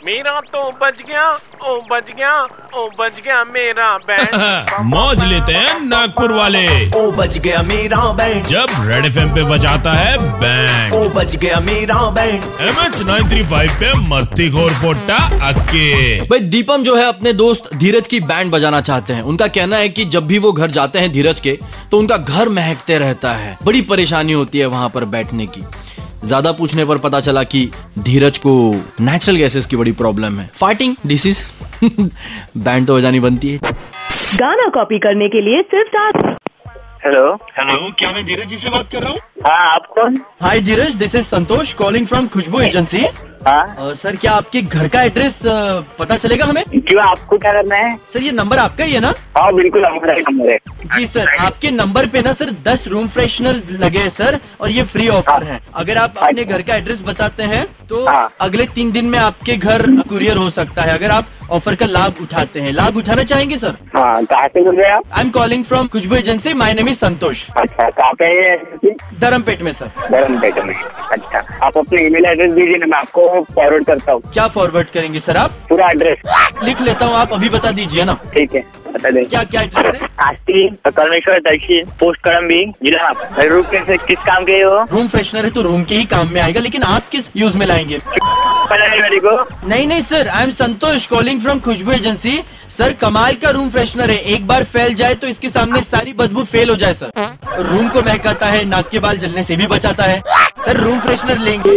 मेरा तो बज गया, ओ बज गया, ओ बज गया मेरा बैंड। मौज लेते हैं नागपुर वाले। ओ बज गया मेरा बैंड जब रेड एफएम पे बजाता है बैंड। ओ बज गया मेरा बैंड MH 935 पे मस्ती खोर पोट्टा अक्के। भाई दीपम जो है अपने दोस्त धीरज की बैंड बजाना चाहते हैं। उनका कहना है कि जब भी वो घर जाते हैं धीरज के तो उनका घर महकते रहता है। बड़ी परेशानी होती है वहां पर बैठने की। ज्यादा पूछने पर पता चला कि धीरज को नेचुरल गैसेस की बड़ी प्रॉब्लम है, फार्टिंग डिसीज। बैंड तो बजानी बनती है। गाना कॉपी करने के लिए सिर्फ हेलो, क्या मैं धीरज जी से बात कर रहा हूँ? हाँ आप कौन? Hi Dheeraj, this is Santosh calling from Khushboo agency. हाँ सर क्या आपके घर का एड्रेस पता चलेगा हमें? क्यों, आपको क्या करना है? सर ये नंबर आपका ही है ना? हाँ बिल्कुल हमारा ही नंबर है। जी सर, आपके नंबर पे ना सर 10 रूम फ्रेशनर लगे हैं सर, और ये फ्री ऑफर है। अगर आप अपने घर का एड्रेस बताते हैं तो अगले 3 दिन में आपके घर कुरियर हो सकता है, अगर आप ऑफर का लाभ उठाते हैं। लाभ उठाना चाहेंगे सर? हाँ, कहाँ से बोल रहे हैं आप? I am calling from Khushboo agency, my name is Santosh. अच्छा, कहाँ पे है? धर्मपेट में सर। धर्मपेट में। अच्छा, आप अपने ईमेल एड्रेस दीजिए ना, मैं आपको फॉरवर्ड करता हूँ। क्या फॉरवर्ड करेंगे सर आप? पूरा एड्रेस लिख लेता हूँ, आप अभी बता दीजिए ना। ठीक है, बता दें। क्या क्या एड्रेस है? आस्ती कलमेश्वर दक्षिण पोस्ट कड़म्बी जिला। रूम से किस काम के हो? रूम फ्रेशनर है तो रूम के ही काम में आएगा, लेकिन आप किस यूज में लाएंगे? पता नहीं मेरे को। नहीं sir, I am Santosh calling from Khushboo agency. Sir कमाल का रूम फ्रेशनर है, एक बार फैल जाए तो इसके सामने सारी बदबू फेल हो जाए सर। रूम को महकाता है, नाक के बाल जलने से भी बचाता है। सर रूम फ्रेशनर लेंगे?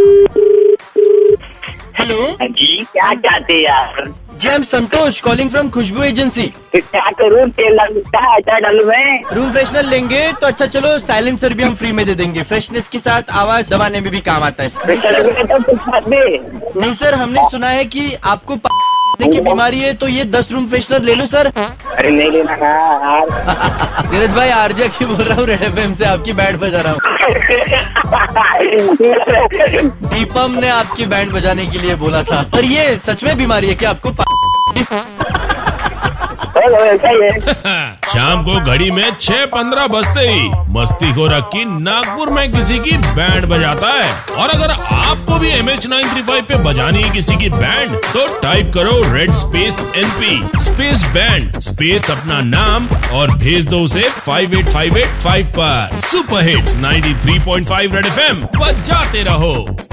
हेलो जी, क्या चाहते हैं यार? जी I am Santosh calling from Khushboo agency. फिर क्या करूँ? तेल डालता है, अचार डालूं मैं? रूम फ्रेशनर लेंगे तो अच्छा चलो साइलेंसर भी हम फ्री में दे देंगे, फ्रेशनेस के साथ आवाज दबाने में भी काम आता है। नहीं सर, हमने सुना है कि आपको की बीमारी है, तो ये 10 रूम फ्रेशनर ले लो सर। अरे नहीं लेना यार। धीरज भाई आरजे की बोल रहा हूँ, रेड एफएम से आपकी बैंड बजा रहा हूँ। दीपम ने आपकी बैंड बजाने के लिए बोला था, पर ये सच में बीमारी है क्या आपको? शाम को घड़ी में 6:15 बजते ही मस्ती को रखी नागपुर में किसी की बैंड बजाता है। और अगर आपको भी MH 935 पे बजानी है किसी की बैंड, तो टाइप करो red space NP space band space अपना नाम और भेज दो उसे 58585 पर। सुपर हिट्स 93.5 रेड FM बजाते रहो।